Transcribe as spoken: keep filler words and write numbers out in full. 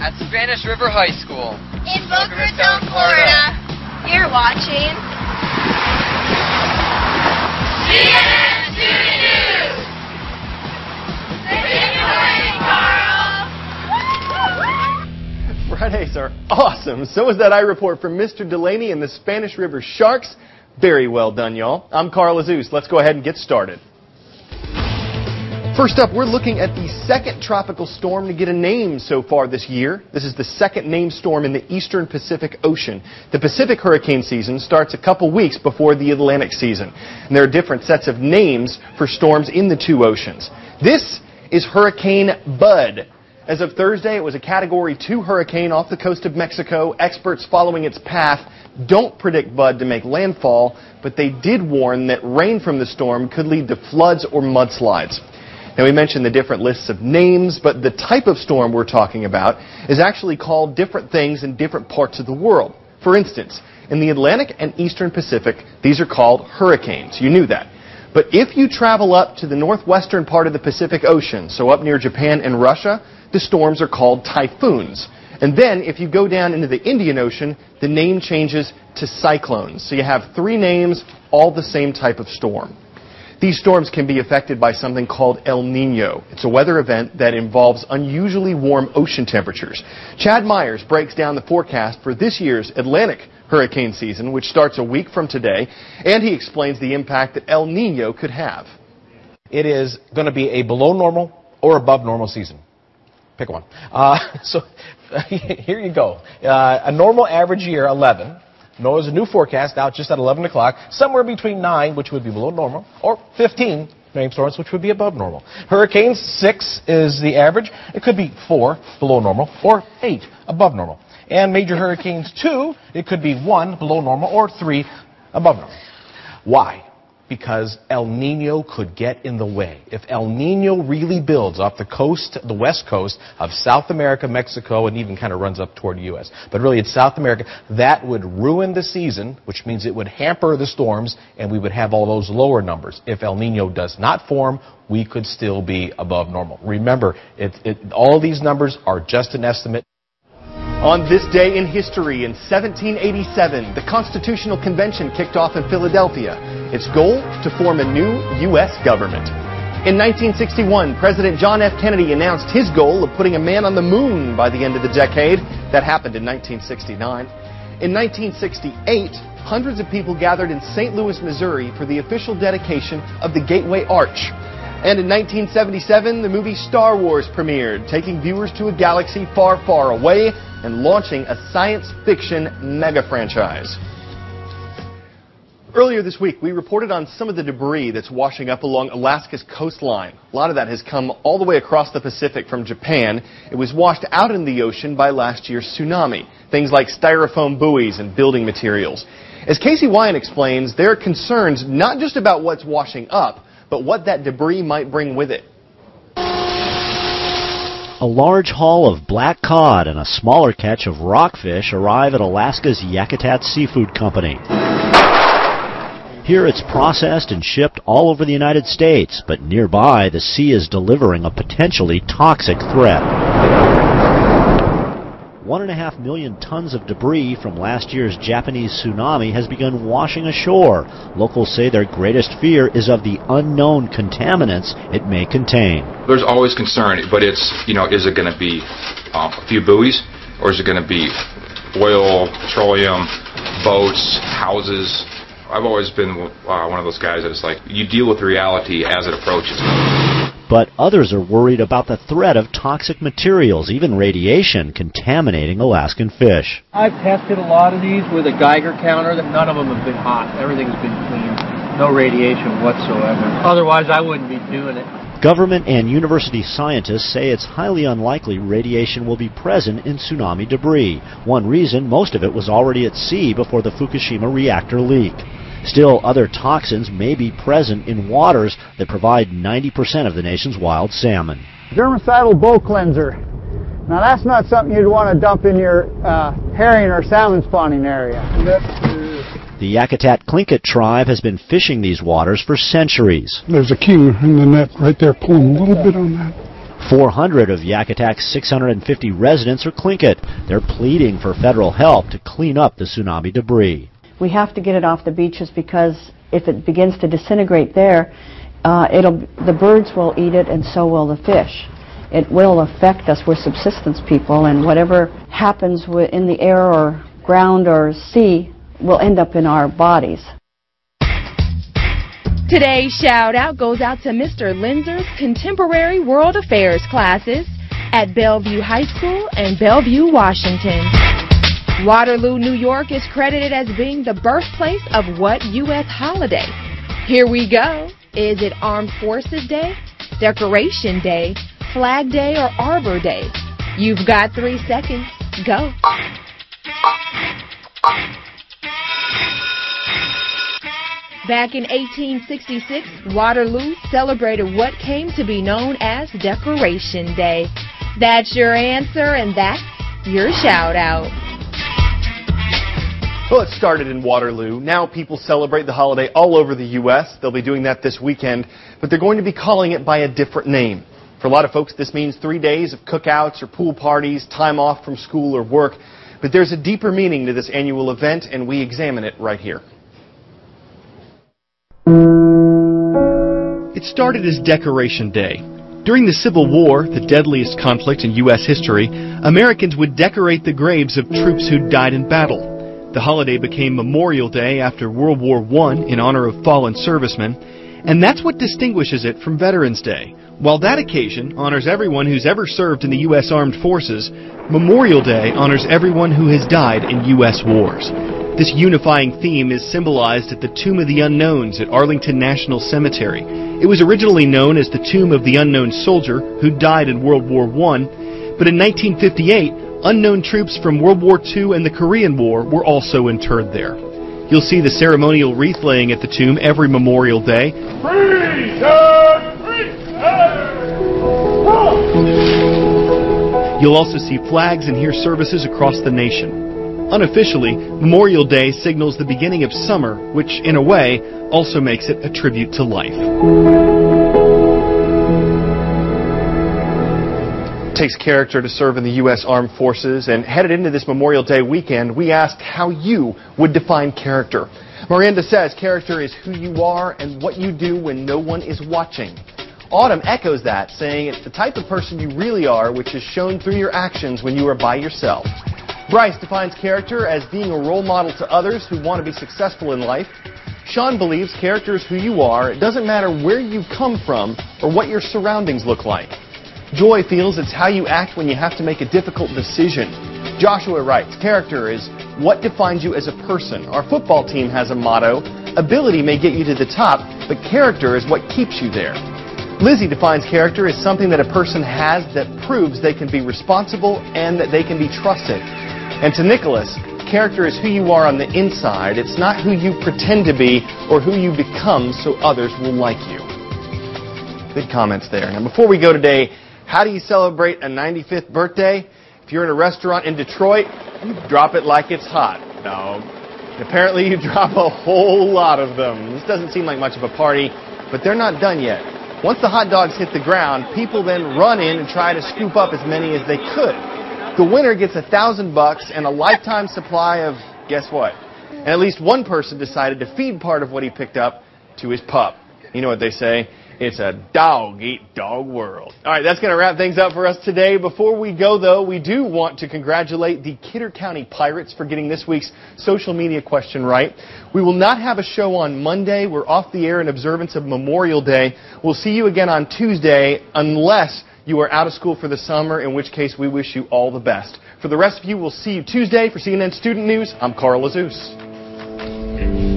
at Spanish River High School in Boca Raton, Florida. You're watching C N N Student News. Thank you, Carl. Fridays are awesome. So is that I report from Mister Delaney and the Spanish River Sharks. Very well done, y'all. I'm Carl Azus. Let's go ahead and get started. First up, we're looking at the second tropical storm to get a name so far this year. This is the second named storm in the eastern Pacific Ocean. The Pacific hurricane season starts a couple weeks before the Atlantic season. And there are different sets of names for storms in the two oceans. This is Hurricane Bud. As of Thursday, it was a Category two hurricane off the coast of Mexico. Experts following its path don't predict Bud to make landfall, but they did warn that rain from the storm could lead to floods or mudslides. Now, we mentioned the different lists of names, but the type of storm we're talking about is actually called different things in different parts of the world. For instance, in the Atlantic and Eastern Pacific, these are called hurricanes. You knew that. But if you travel up to the northwestern part of the Pacific Ocean, so up near Japan and Russia, the storms are called typhoons. And then, if you go down into the Indian Ocean, the name changes to cyclones. So you have three names, all the same type of storm. These storms can be affected by something called El Nino. It's a weather event that involves unusually warm ocean temperatures. Chad Myers breaks down the forecast for this year's Atlantic hurricane season, which starts a week from today, and he explains the impact that El Nino could have. It is going to be a below normal or above normal season. Pick one. Uh, so here you go. Uh, a normal average year, eleven. There's a new forecast out just at eleven o'clock, somewhere between nine, which would be below normal, or fifteen named storms, which would be above normal. Hurricanes, six is the average. It could be four below normal, or eight above normal. And major hurricanes, two, it could be one below normal, or three above normal. Why? Because El Nino could get in the way. If El Nino really builds off the coast, the west coast of South America, Mexico, and even kind of runs up toward the U S, but really it's South America, that would ruin the season, which means it would hamper the storms, and we would have all those lower numbers. If El Nino does not form, we could still be above normal. Remember, it, it, all these numbers are just an estimate. On this day in history, in seventeen eighty-seven, the Constitutional Convention kicked off in Philadelphia. Its goal, to form a new U S government. In nineteen sixty-one, President John F. Kennedy announced his goal of putting a man on the moon by the end of the decade. That happened in nineteen sixty-nine. In nineteen sixty-eight, hundreds of people gathered in Saint Louis, Missouri for the official dedication of the Gateway Arch. And in nineteen seventy-seven, the movie Star Wars premiered, taking viewers to a galaxy far, far away and launching a science fiction mega franchise. Earlier this week, we reported on some of the debris that's washing up along Alaska's coastline. A lot of that has come all the way across the Pacific from Japan. It was washed out in the ocean by last year's tsunami. Things like styrofoam buoys and building materials. As Casey Wyan explains, there are concerns not just about what's washing up, but what that debris might bring with it. A large haul of black cod and a smaller catch of rockfish arrive at Alaska's Yakutat Seafood Company. Here it's processed and shipped all over the United States, but nearby the sea is delivering a potentially toxic threat. One and a half million tons of debris from last year's Japanese tsunami has begun washing ashore. Locals say their greatest fear is of the unknown contaminants it may contain. There's always concern, but it's, you know, is it going to be um, a few buoys, or is it going to be oil, petroleum, boats, houses? I've always been uh, one of those guys that is like, you deal with reality as it approaches. But others are worried about the threat of toxic materials, even radiation, contaminating Alaskan fish. I've tested a lot of these with a Geiger counter. That none of them have been hot. Everything's been clean. No radiation whatsoever. Otherwise, I wouldn't be doing it. Government and university scientists say it's highly unlikely radiation will be present in tsunami debris. One reason, most of it was already at sea before the Fukushima reactor leak. Still, other toxins may be present in waters that provide ninety percent of the nation's wild salmon. Germicidal bow cleanser. Now that's not something you'd want to dump in your uh, herring or salmon spawning area. The Yakutat Tlingit tribe has been fishing these waters for centuries. There's a king in the net right there, pulling a little bit on that. four hundred of Yakutak's six hundred fifty residents are Tlingit. They're pleading for federal help to clean up the tsunami debris. We have to get it off the beaches because if it begins to disintegrate there, uh, it'll, the birds will eat it and so will the fish. It will affect us. We're subsistence people, and whatever happens in the air or ground or sea will end up in our bodies. Today's shout out goes out to Mister Linzer's Contemporary World Affairs classes at Bellevue High School and Bellevue, Washington. Waterloo, New York is credited as being the birthplace of what U S holiday? Here we go. Is it Armed Forces Day, Decoration Day, Flag Day, or Arbor Day? You've got three seconds. Go. Back in eighteen sixty-six, Waterloo celebrated what came to be known as Decoration Day. That's your answer, and that's your shout-out. Well, it started in Waterloo. Now people celebrate the holiday all over the U S They'll be doing that this weekend, but they're going to be calling it by a different name. For a lot of folks, this means three days of cookouts or pool parties, time off from school or work. But there's a deeper meaning to this annual event, and we examine it right here. It started as Decoration Day. During the Civil War, the deadliest conflict in U S history, Americans would decorate the graves of troops who'd died in battle. The holiday became Memorial Day after World War One in honor of fallen servicemen, and that's what distinguishes it from Veterans Day. While that occasion honors everyone who's ever served in the U S Armed Forces, Memorial Day honors everyone who has died in U S wars. This unifying theme is symbolized at the Tomb of the Unknowns at Arlington National Cemetery. It was originally known as the Tomb of the Unknown Soldier, who died in World War One, but in nineteen fifty-eight, unknown troops from World War Two and the Korean War were also interred there. You'll see the ceremonial wreath laying at the tomb every Memorial Day. You'll also see flags and hear services across the nation. Unofficially, Memorial Day signals the beginning of summer, which, in a way, also makes it a tribute to life. It takes character to serve in the U S Armed Forces, and headed into this Memorial Day weekend, we asked how you would define character. Miranda says character is who you are and what you do when no one is watching. Autumn echoes that, saying it's the type of person you really are, which is shown through your actions when you are by yourself. Bryce defines character as being a role model to others who want to be successful in life. Sean believes character is who you are. It doesn't matter where you come from or what your surroundings look like. Joy feels it's how you act when you have to make a difficult decision. Joshua writes, character is what defines you as a person. Our football team has a motto, ability may get you to the top, but character is what keeps you there. Lizzie defines character as something that a person has that proves they can be responsible and that they can be trusted. And to Nicholas, character is who you are on the inside. It's not who you pretend to be or who you become so others will like you. Good comments there. Now, before we go today, how do you celebrate a ninety-fifth birthday? If you're in a restaurant in Detroit, you drop it like it's hot. No. Apparently you drop a whole lot of them. This doesn't seem like much of a party, but they're not done yet. Once the hot dogs hit the ground, people then run in and try to scoop up as many as they could. The winner gets a thousand bucks and a lifetime supply of, guess what? And at least one person decided to feed part of what he picked up to his pup. You know what they say? It's a dog-eat-dog world. All right, that's going to wrap things up for us today. Before we go, though, we do want to congratulate the Kidder County Pirates for getting this week's social media question right. We will not have a show on Monday. We're off the air in observance of Memorial Day. We'll see you again on Tuesday, unless you are out of school for the summer, in which case we wish you all the best. For the rest of you, we'll see you Tuesday. For C N N Student News, I'm Carl Azus.